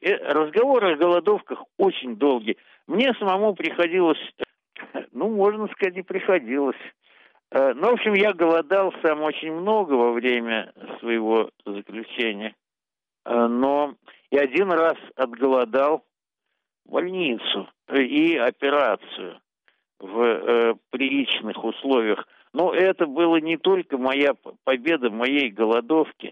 разговоры о голодовках очень долгие. Мне самому приходилось, ну, можно сказать, и приходилось. Ну, в общем, я голодал сам очень много во время своего заключения. Но и один раз отголодал больницу и операцию в приличных условиях. Но это было не только моя победа моей голодовки.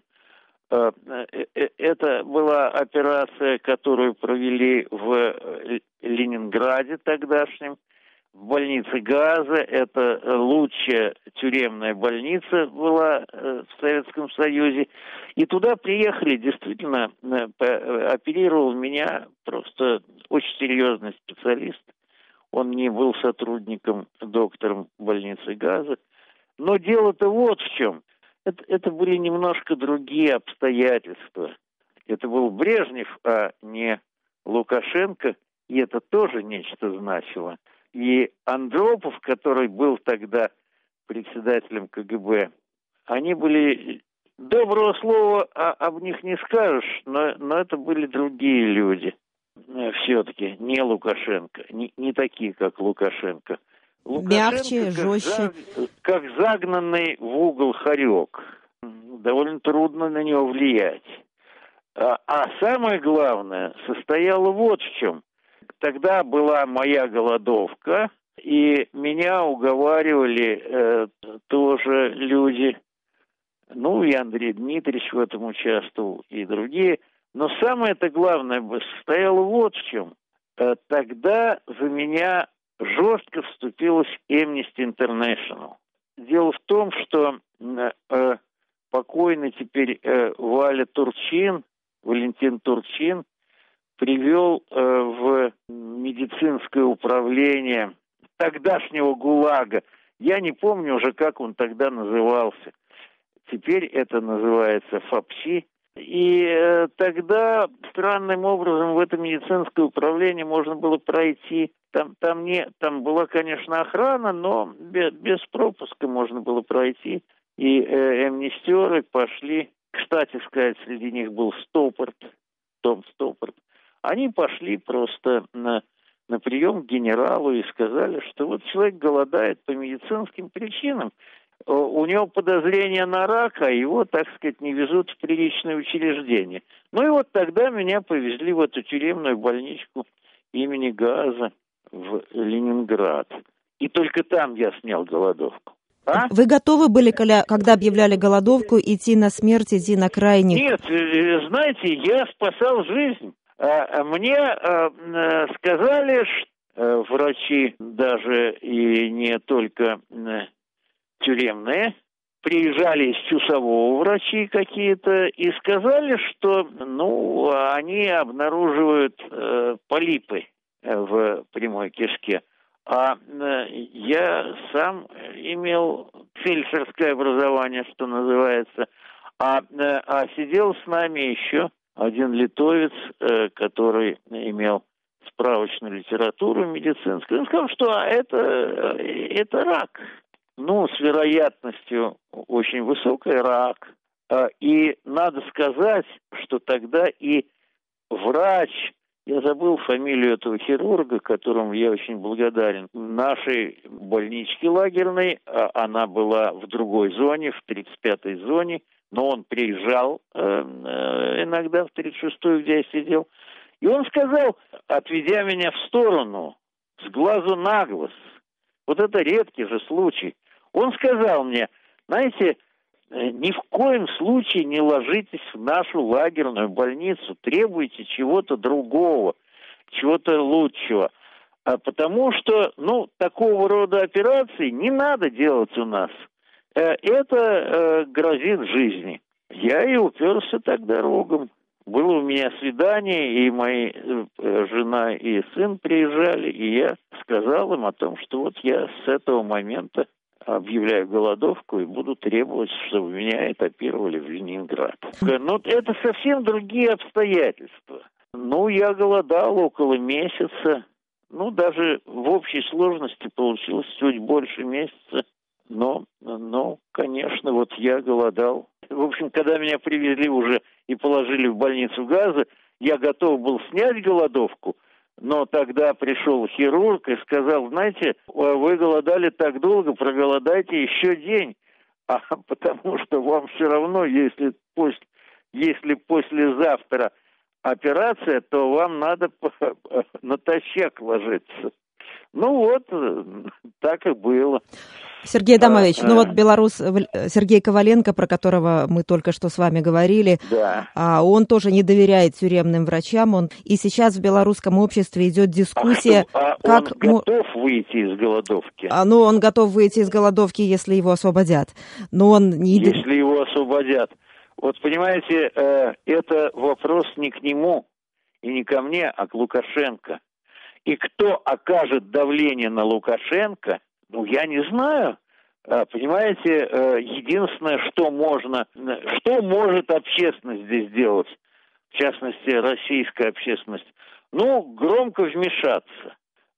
Это была операция, которую провели в Ленинграде тогдашнем, в больнице Газа. Это лучшая тюремная больница была в Советском Союзе. И туда приехали, действительно, оперировал меня просто очень серьезный специалист. Он не был сотрудником, доктором больницы Газа. Но дело-то вот в чем. Это были немножко другие обстоятельства. Это был Брежнев, а не Лукашенко, и это тоже нечто значило. И Андропов, который был тогда председателем КГБ, они были... Доброго слова об них не скажешь, но это были другие люди. Все-таки не Лукашенко, не такие, как Лукашенко. Мягче, жестче. Как загнанный в угол хорек. Довольно трудно на него влиять. А самое главное состояло вот в чем. Тогда была моя голодовка, и меня уговаривали тоже люди, ну и Андрей Дмитриевич в этом участвовал, и другие. Но самое-то главное состояло вот в чем. Тогда за меня жестко вступилась Amnesty International. Дело в том, что покойный теперь Валентин Турчин, привел в медицинское управление тогдашнего ГУЛАГа. Я не помню уже, как он тогда назывался. Теперь это называется ФАПСИ. И тогда странным образом в это медицинское управление можно было пройти. Там была, конечно, охрана, но без пропуска можно было пройти. И амнистеры пошли, кстати сказать, среди них был Том Стоппорт. Они пошли просто на прием к генералу и сказали, что вот человек голодает по медицинским причинам. У него подозрение на рак, а его, так сказать, не везут в приличное учреждение. Ну и вот тогда меня повезли в эту тюремную больничку имени Газа в Ленинград. И только там я снял голодовку. Вы готовы были, когда объявляли голодовку, идти на смерть, идти на крайних? Нет, знаете, я спасал жизнь. Мне сказали, что врачи даже и не только тюремные, приезжали из Чусового врачи какие-то и сказали, что, они обнаруживают полипы в прямой кишке. А я сам имел фельдшерское образование, что называется, а сидел с нами еще один литовец, который имел справочную литературу медицинскую. Он сказал, что это рак. С вероятностью очень высокой рак. И надо сказать, что тогда и врач, я забыл фамилию этого хирурга, которому я очень благодарен, в нашей больничке лагерной, она была в другой зоне, в 35-й зоне, но он приезжал иногда в 36-ю, где я сидел, и он сказал, отведя меня в сторону, с глазу на глаз, вот это редкий же случай, он сказал мне, знаете, ни в коем случае не ложитесь в нашу лагерную больницу, требуйте чего-то другого, чего-то лучшего. Потому что, такого рода операции не надо делать у нас. Это грозит жизни. Я и уперся тогда рогом. Было у меня свидание, и мои жена и сын приезжали, и я сказал им о том, что вот я с этого момента объявляю голодовку и буду требовать, чтобы меня этапировали в Ленинград. Но это совсем другие обстоятельства. Я голодал около месяца. Даже в общей сложности получилось чуть больше месяца. Но, конечно, вот я голодал. В общем, когда меня привезли уже и положили в больницу Газа, Я готов был снять голодовку, но тогда пришел хирург и сказал: знаете, вы голодали так долго, проголодайте еще день, потому что вам все равно, если послезавтра операция, то вам надо натощак ложиться. Ну вот, так и было. Сергей Адамович, ну вот белорус Сергей Коваленко, про которого мы только что с вами говорили, да. Он тоже не доверяет тюремным врачам, и сейчас в белорусском обществе идет дискуссия, как... Он готов выйти из голодовки? Он готов выйти из голодовки, если его освободят. Но он не... Если его освободят. Вот понимаете, это вопрос не к нему и не ко мне, а к Лукашенко. И кто окажет давление на Лукашенко, я не знаю. Понимаете, единственное, что может общественность здесь делать, в частности, российская общественность, громко вмешаться,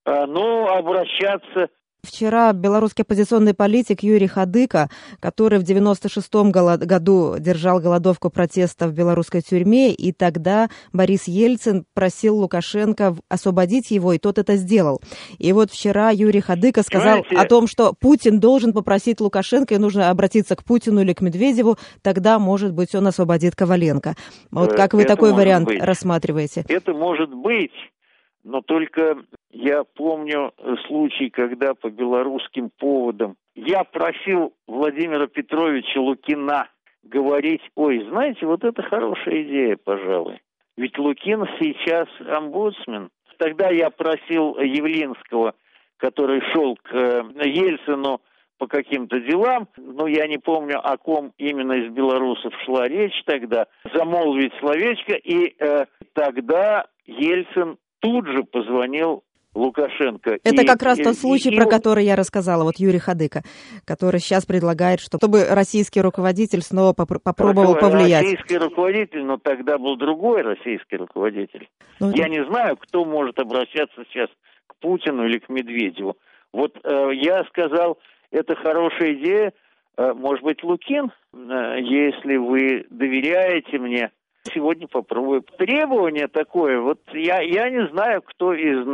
обращаться. Вчера белорусский оппозиционный политик Юрий Хадыка, который в 96-м году держал голодовку протеста в белорусской тюрьме, и тогда Борис Ельцин просил Лукашенко освободить его, и тот это сделал. И вот вчера Юрий Хадыка сказал о том, что Путин должен попросить Лукашенко, и нужно обратиться к Путину или к Медведеву, тогда, может быть, он освободит Коваленко. Вот как вы такой вариант рассматриваете? Это может быть. Но только я помню случай, когда по белорусским поводам я просил Владимира Петровича Лукина говорить: знаете, вот это хорошая идея, пожалуй. Ведь Лукин сейчас омбудсмен. Тогда я просил Явлинского, который шел к Ельцину по каким-то делам, я не помню, о ком именно из белорусов шла речь тогда, замолвить словечко, и тогда Ельцин тут же позвонил Лукашенко. Это как раз тот случай, про который я рассказала, Юрий Хадыка, который сейчас предлагает, чтобы российский руководитель снова попробовал повлиять. Российский руководитель, но тогда был другой российский руководитель. Я не знаю, кто может обращаться сейчас к Путину или к Медведеву. Я сказал, это хорошая идея, может быть, Лукин, если вы доверяете мне. Сегодня попробую. Требование такое, я не знаю, кто из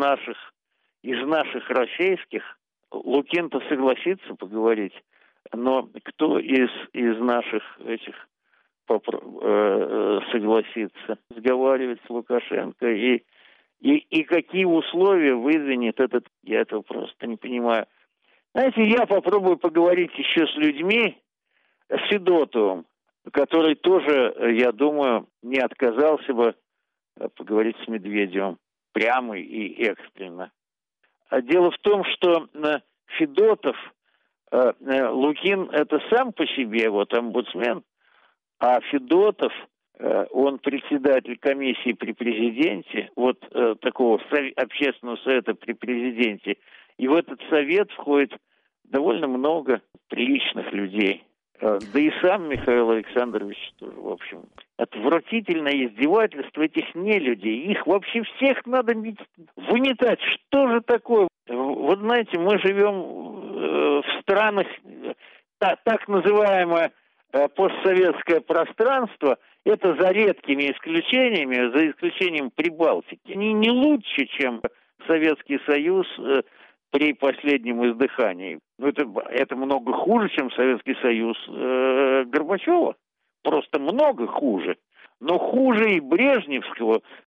наших российских, Лукин-то согласится поговорить, но кто из наших этих согласится разговаривать с Лукашенко и какие условия выдвинет этот, я этого просто не понимаю. Знаете, я попробую поговорить еще с людьми, с Федотовым, который тоже, я думаю, не отказался бы поговорить с Медведевым прямо и экстренно. Дело в том, что Федотов, Лукин это сам по себе омбудсмен, а Федотов, он председатель комиссии при президенте, такого общественного совета при президенте, и в этот совет входит довольно много приличных людей. Да и сам Михаил Александрович тоже, в общем, отвратительное издевательство этих нелюдей. Их вообще всех надо выметать. Что же такое? Знаете, мы живем в странах, так называемое постсоветское пространство, это за редкими исключениями, за исключением Прибалтики. Они не лучше, чем Советский Союз при последнем издыхании. Это много хуже, чем Советский Союз Горбачева. Просто много хуже. Но хуже и Брежневского,